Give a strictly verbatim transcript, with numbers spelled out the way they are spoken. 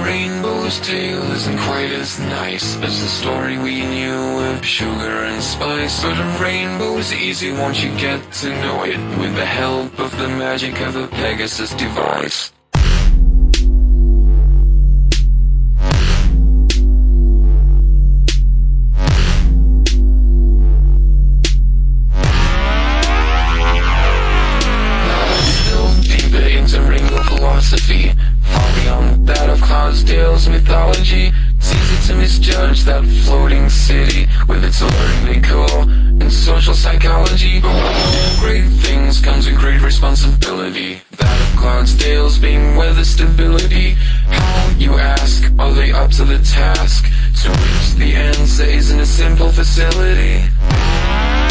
rainbow's tale isn't quite as nice as the story we knew of sugar and spice. But a rainbow's easy once you get to know it, with the help of the magic of a Pegasus device. Philosophy, far beyond that of Clydesdale's mythology. It's easy to misjudge that floating city with its alluring decor and social psychology. But with all great things comes with great responsibility, that of Clydesdale's being weather stability. How, you ask, are they up to the task? To which the answer isn't a simple facility.